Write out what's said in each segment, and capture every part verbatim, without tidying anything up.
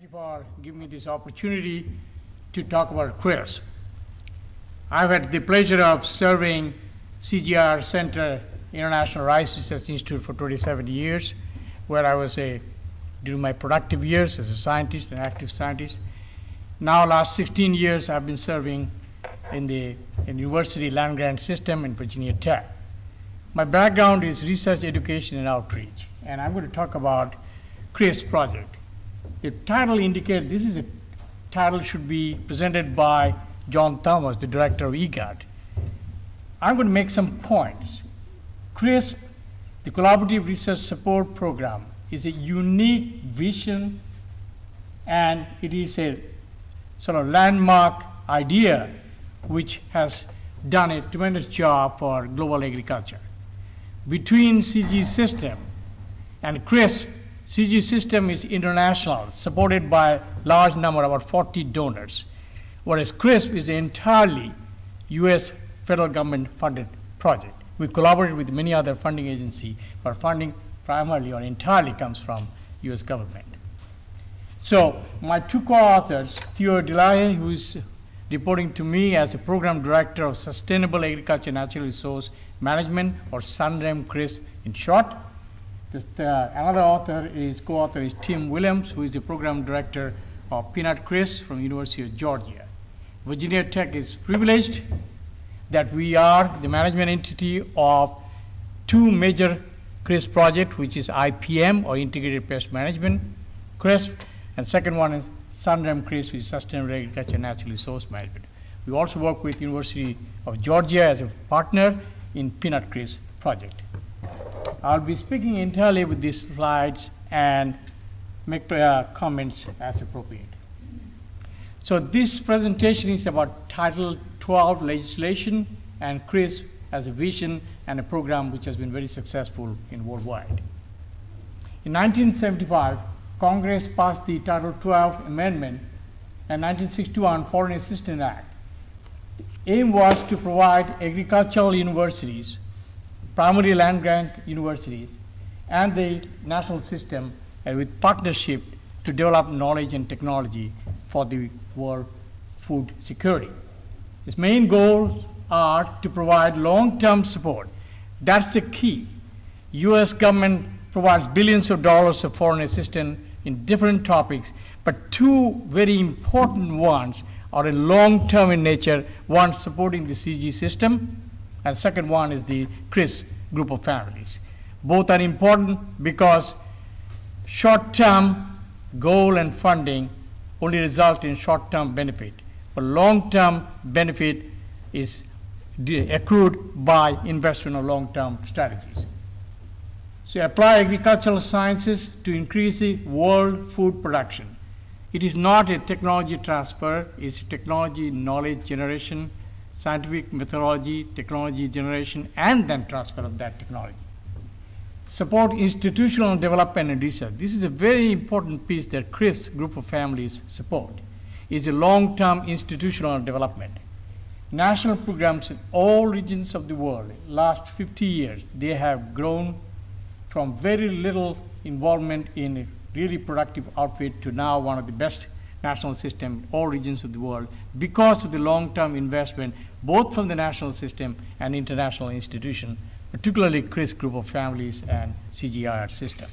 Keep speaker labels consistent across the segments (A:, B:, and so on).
A: Thank you for giving me this opportunity to talk about CRIS. I've had the pleasure of serving C G I A R Center International Rice Research Institute for twenty-seven years, where I was a during my productive years as a scientist and active scientist. Now, last sixteen years, I've been serving in the in university land grant system in Virginia Tech. My background is research, education, and outreach, and I'm going to talk about CRIS project. The title indicates this is a title should be presented by John Thomas, the director of E G A T. I'm going to make some points. CRIS, the Collaborative Research Support Program, is a unique vision, and it is a sort of landmark idea which has done a tremendous job for global agriculture. Between C G system and CRIS, C G system is international, supported by a large number, about forty donors, whereas CRIS is an entirely U S federal government funded project. We collaborate with many other funding agencies, but funding primarily or entirely comes from U S government. So my two co-authors, Theo Delahaye, who is reporting to me as a program director of Sustainable Agriculture Natural Resource Management, or SUNREM CRIS in short. This, uh, another author is co-author is Tim Williams, who is the program director of Peanut CRIS from University of Georgia. Virginia Tech is privileged that we are the management entity of two major CRIS projects, which is I P M, or Integrated Pest Management CRIS, and second one is SUNREM CRIS, which is Sustainable Agriculture Natural Resource Management. We also work with University of Georgia as a partner in Peanut CRIS project. I'll be speaking entirely with these slides and make uh, comments as appropriate. So this presentation is about Title twelve legislation and CRIS as a vision and a program which has been very successful in worldwide. In nineteen seventy-five, Congress passed the Title twelve amendment and nineteen sixty-one Foreign Assistance Act. Aim was to provide agricultural universities, primary land grant universities, and the national system uh, with partnership to develop knowledge and technology for the world food security. Its main goals are to provide long-term support. That's the key. U S government provides billions of dollars of foreign assistance in different topics, but two very important ones are in long-term in nature, one supporting the C G system, and second one is the CRIS group of families. Both are important because short-term goal and funding only result in short-term benefit, but long-term benefit is accrued by investment of long-term strategies. So apply agricultural sciences to increase the world food production. It is not a technology transfer, it's technology knowledge generation, scientific methodology, technology generation, and then transfer of that technology. Support institutional development and research. This is a very important piece that CRIS group of families support, is a long-term institutional development. National programs in all regions of the world, last fifty years, they have grown from very little involvement in a really productive outfit to now one of the best national system in all regions of the world because of the long-term investment both from the national system and international institutions, particularly CRIS group of families and C G I A R system.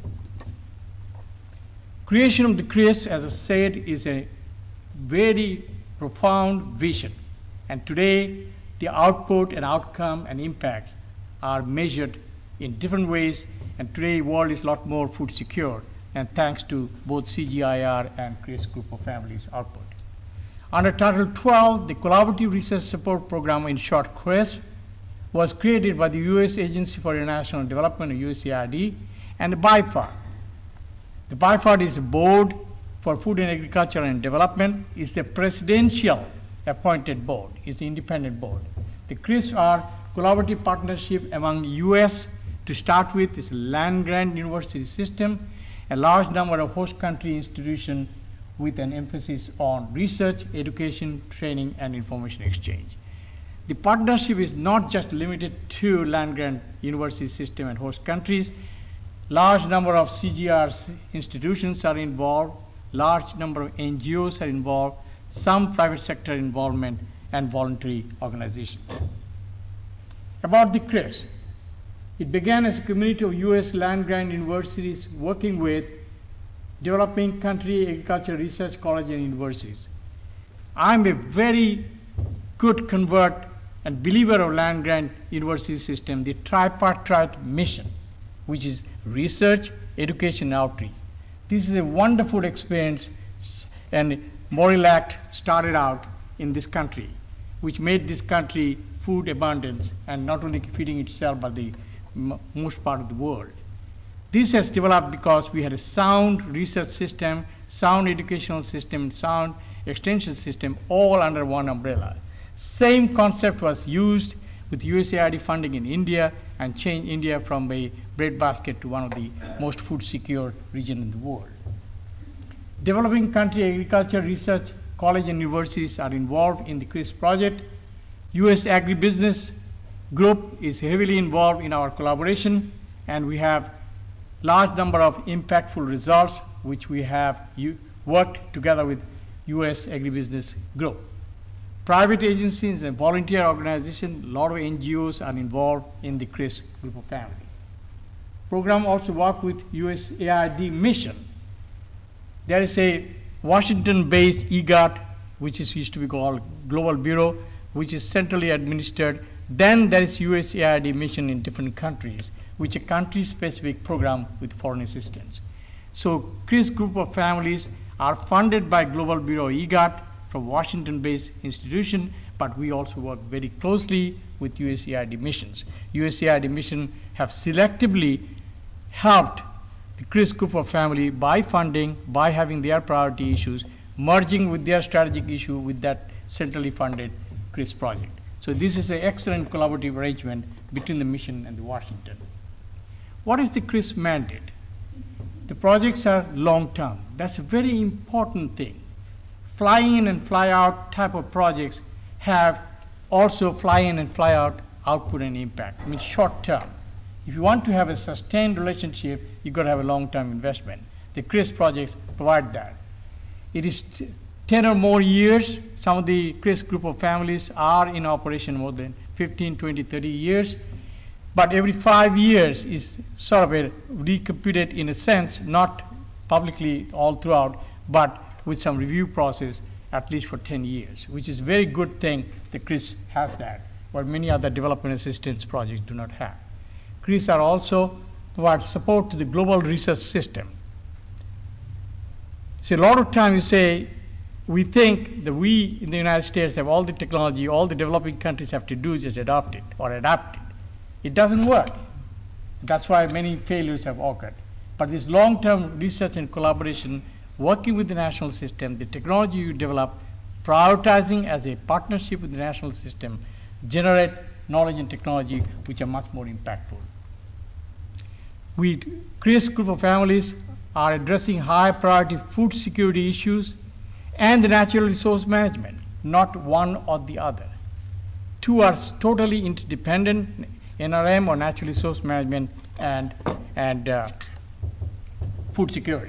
A: Creation of the CRIS, as I said, is a very profound vision, and today the output and outcome and impact are measured in different ways, and today the world is a lot more food secure, and thanks to both C G I A R and CRIS group of families output. Under Title twelve, the Collaborative Research Support Program, in short CRIS, was created by the U S Agency for International Development, or U S A I D, and the B I F A R. The B I F A R is a board for food and agriculture and development. It's the presidential appointed board, it's the independent board. The CRIS are collaborative partnership among U S to start with, is a land grant university system, a large number of host country institutions with an emphasis on research, education, training, and information exchange. The partnership is not just limited to land grant university system and host countries. Large number of C G I A R institutions are involved, Large number of N G Os are involved, some private sector involvement, and voluntary organizations. About the C R I S, it began as a community of U S land-grant universities working with developing country agriculture research colleges and universities. I'm a very good convert and believer of land-grant university system, the tripartite mission, which is research, education, and outreach. This is a wonderful experience, and Morrill Act started out in this country, which made this country food abundance and not only feeding itself but the m most part of the world. This has developed because we had a sound research system, sound educational system, and sound extension system all under one umbrella. Same concept was used with U S A I D funding in India and changed India from a breadbasket to one of the most food secure regions in the world. Developing country agriculture research colleges and universities are involved in the C R I S project. U S Agribusiness Group is heavily involved in our collaboration, and we have large number of impactful results which we have worked together with U S Agribusiness Group. Private agencies and volunteer organizations, a lot of N G Os are involved in the C R I S group of family. Program also work with U S A I D mission. There is a Washington-based E G A T, which is used to be called Global Bureau, which is centrally administered. Then there is U S A I D mission in different countries, which is a country-specific program with foreign assistance. So C R I S group of families are funded by Global Bureau E G A T from Washington-based institution, but we also work very closely with U S A I D missions. U S A I D mission have selectively helped the C R I S group of family by funding, by having their priority issues, merging with their strategic issue with that centrally funded C R I S project. So this is an excellent collaborative arrangement between the mission and the Washington. What is the C R I S mandate? The projects are long-term. That's a very important thing. Fly in and fly out type of projects have also fly in and fly out output and impact. I mean short-term. If you want to have a sustained relationship, you've got to have a long-term investment. The C R I S projects provide that. It is ten or more years. Some of the C R I S group of families are in operation more than fifteen, twenty, thirty years. But every five years is sort of a recomputed in a sense, not publicly all throughout, but with some review process at least for ten years, which is a very good thing that C R I S has that, but many other development assistance projects do not have. C R I S are also provide support to the global research system. So a lot of times you say, we think that we in the United States have all the technology, all the developing countries have to do is just adopt it or adapt it. It doesn't work. That's why many failures have occurred. But this long-term research and collaboration, working with the national system, the technology you develop, prioritizing as a partnership with the national system, generate knowledge and technology which are much more impactful. We, C R I S group of families are addressing high priority food security issues and the natural resource management, not one or the other. Two are totally interdependent, N R M or natural resource management and, and uh, food security.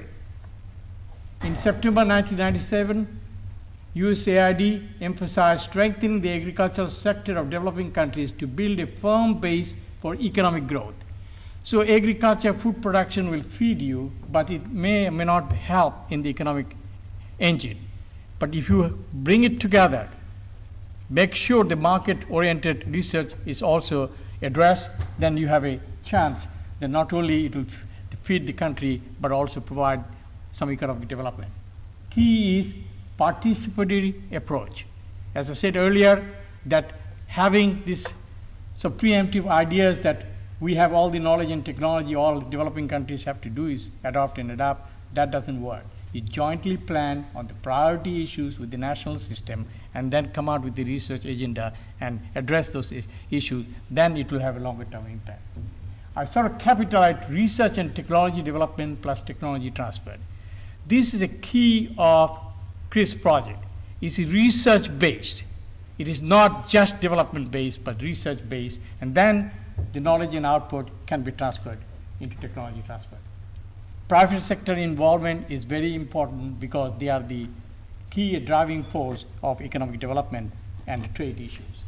A: In September nineteen ninety-seven, U S A I D emphasized strengthening the agricultural sector of developing countries to build a firm base for economic growth. So agriculture, food production will feed you, but it may or may not help in the economic engine. But if you bring it together, make sure the market-oriented research is also addressed, then you have a chance that not only it will feed the country, but also provide some economic development. Key is participatory approach. As I said earlier, that having this so preemptive ideas that we have all the knowledge and technology all developing countries have to do is adopt and adapt, that doesn't work. You jointly plan on the priority issues with the national system and then come out with the research agenda and address those issues, then it will have a longer term impact. I sort of capitalized research and technology development plus technology transfer. This is a key of C R I S project. It's research based. It is not just development based, but research based, and then the knowledge and output can be transferred into technology transfer. Private sector involvement is very important because they are the key driving force of economic development and trade issues.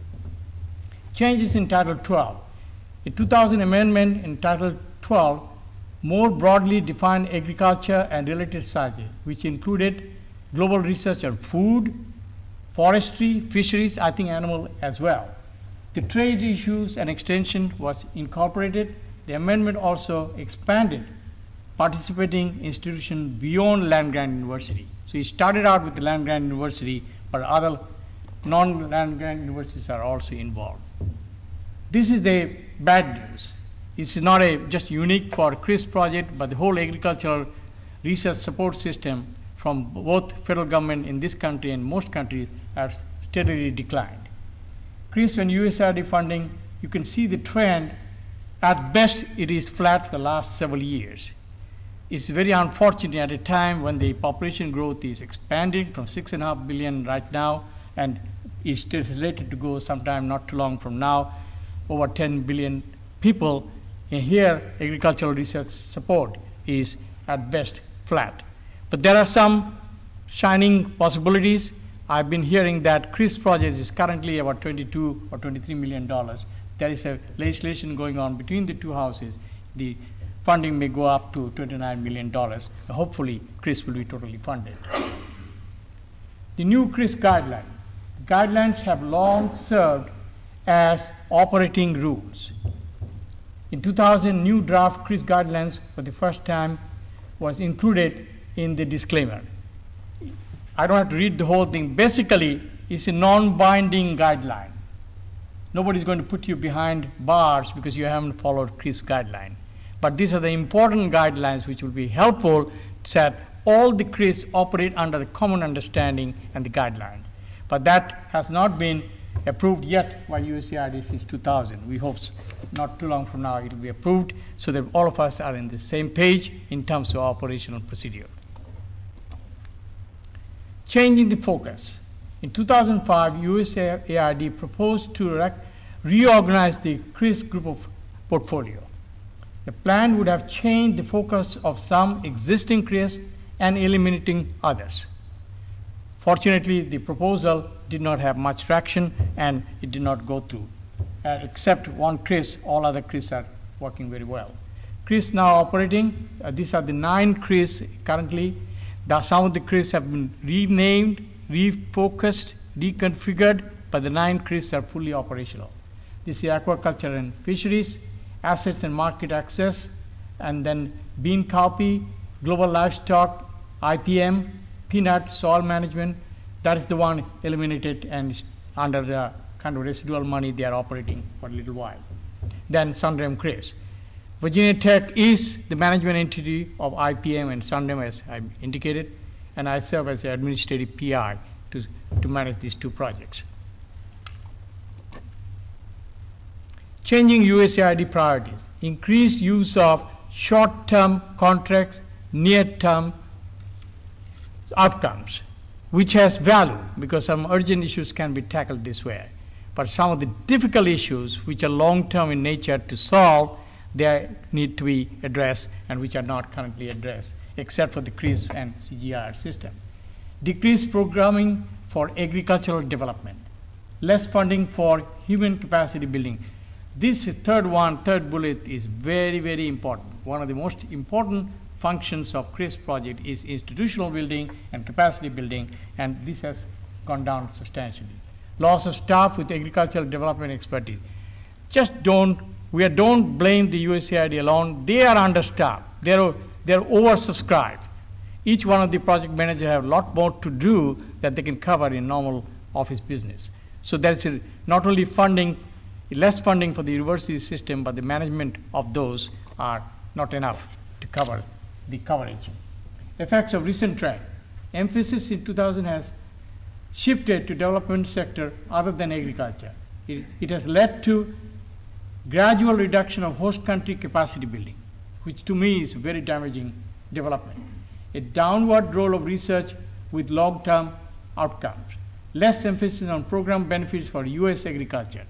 A: Changes in Title twelve. The two thousand amendment in Title twelve more broadly defined agriculture and related sciences, which included global research on food, forestry, fisheries, I think animal as well. The trade issues and extension was incorporated. The amendment also expanded participating institutions beyond land-grant university. So it started out with the land-grant university, but other non-land-grant universities are also involved. This is the bad news. This is not a just unique for CRISP project, but the whole agricultural research support system from both federal government in this country and most countries has steadily declined. CRISP and U S A I D funding, you can see the trend. At best, it is flat for the last several years. It's very unfortunate at a time when the population growth is expanding from six and a half billion right now, and is still slated to go sometime not too long from now, over ten billion people. And here, agricultural research support is at best flat. But there are some shining possibilities. I've been hearing that CRISP project is currently about twenty-two or twenty-three million dollars. There is a legislation going on between the two houses. The funding may go up to twenty-nine million dollars. Hopefully, CRISP will be totally funded. The new CRISP guideline. Guidelines have long served as operating rules. In two thousand, new draft CRISP guidelines for the first time was included in the disclaimer. I don't have to read the whole thing. Basically, it's a non-binding guideline. Nobody's going to put you behind bars because you haven't followed CRISP guideline. But these are the important guidelines which will be helpful so that all the CRISP operate under the common understanding and the guidelines. But that has not been approved yet by U S A I D since two thousand. We hope not too long from now it will be approved so that all of us are in the same page in terms of operational procedure. Changing the focus. In two thousand five, U S A I D proposed to reorganize the CRISP group of portfolio. The plan would have changed the focus of some existing CRISP and eliminating others. Fortunately, the proposal did not have much traction and it did not go through. Uh, except one CRISP, all other CRISPs are working very well. CRISP now operating, uh, these are the nine CRISPs currently. The, some of the CRISPs have been renamed, refocused, reconfigured, but the nine CRISPs are fully operational. This is aquaculture and fisheries, assets and market access, and then bean copy, global livestock, I P M, peanut, soil management. That is the one eliminated, and under the kind of residual money they are operating for a little while. Then Sundram CRISP. Virginia Tech is the management entity of I P M and Sundram, as I indicated, and I serve as the administrative P I to, to manage these two projects. Changing U S A I D priorities. Increased use of short-term contracts, near-term outcomes, which has value because some urgent issues can be tackled this way. But some of the difficult issues which are long-term in nature to solve, they need to be addressed and which are not currently addressed, except for the CRISP and C G I R system. Decreased programming for agricultural development. Less funding for human capacity building. This third one, third bullet is very, very important. One of the most important functions of CRISP project is institutional building and capacity building, and this has gone down substantially. Loss of staff with agricultural development expertise. Just don't, we are, don't blame the U S A I D alone. They are understaffed. They are, they are oversubscribed. Each one of the project managers have a lot more to do that they can cover in normal office business. So there's a, not only funding, less funding for the university system, but the management of those are not enough to cover the coverage. Effects of recent trend. Emphasis in two thousand has shifted to development sector other than agriculture. It, it has led to gradual reduction of host country capacity building, which to me is very damaging development. A downward role of research with long-term outcomes. Less emphasis on program benefits for U S agriculture.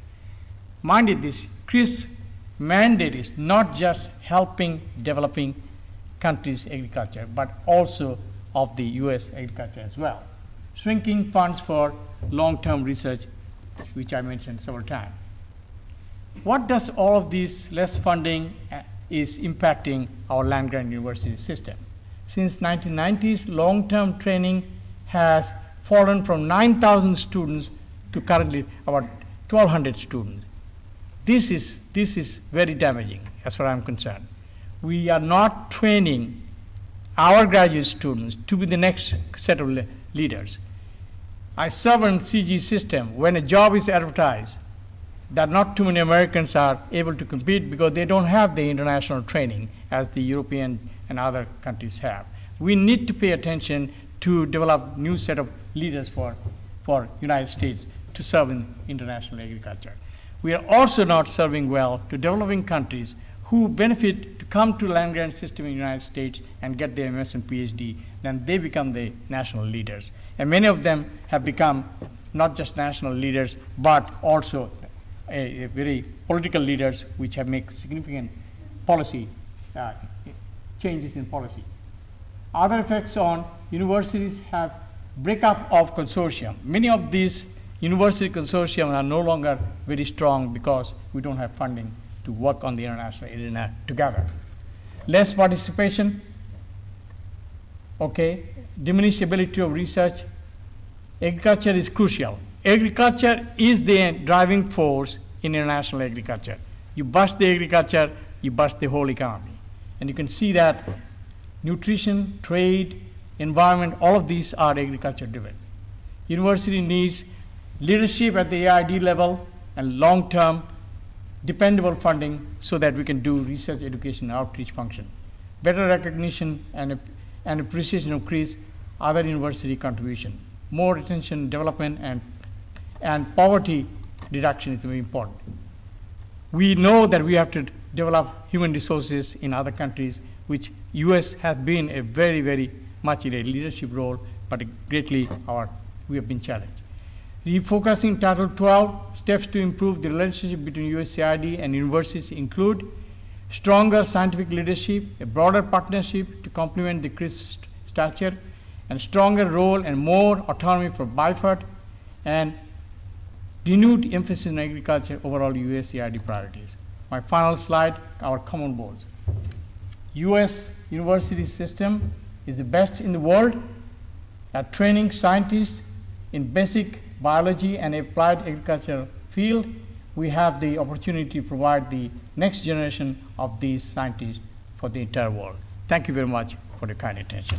A: Mind you, this CRISP mandate is not just helping developing country's agriculture, but also of the U S agriculture as well. Shrinking funds for long-term research, which I mentioned several times. What does all of this less funding uh, is impacting our land-grant university system? Since nineteen nineties, long-term training has fallen from nine thousand students to currently about twelve hundred students. This is, this is very damaging as far as I'm concerned. We are not training our graduate students to be the next set of le leaders. I serve in C G system. When a job is advertised, that not too many Americans are able to compete because they don't have the international training as the European and other countries have. We need to pay attention to develop new set of leaders for, for United States to serve in international agriculture. We are also not serving well to developing countries who benefit to come to land-grant system in the United States and get their M S and PhD, then they become the national leaders. And many of them have become not just national leaders, but also a, a very political leaders which have made significant policy uh, changes in policy. Other effects on universities have breakup of consortium. Many of these university consortium are no longer very strong because we don't have funding to work on the international arena together. Less participation, okay, diminished ability of research. Agriculture is crucial. Agriculture is the driving force in international agriculture. You bust the agriculture, you bust the whole economy. And you can see that nutrition, trade, environment, all of these are agriculture driven. University needs leadership at the A I D level and long-term dependable funding so that we can do research, education, and outreach function. Better recognition and, and appreciation of increase other university contribution. More attention, development, and, and poverty reduction is very important. We know that we have to develop human resources in other countries, which U S has been a very, very much in a leadership role, but greatly our, we have been challenged. Refocusing Title twelve, steps to improve the relationship between U S A I D and universities include stronger scientific leadership, a broader partnership to complement the C R I S stature, and stronger role and more autonomy for B I F A D, and renewed emphasis on agriculture, overall U S A I D priorities. My final slide, our common goals. U S university system is the best in the world at training scientists in basic biology and applied agriculture field. We have the opportunity to provide the next generation of these scientists for the entire world. Thank you very much for your kind attention.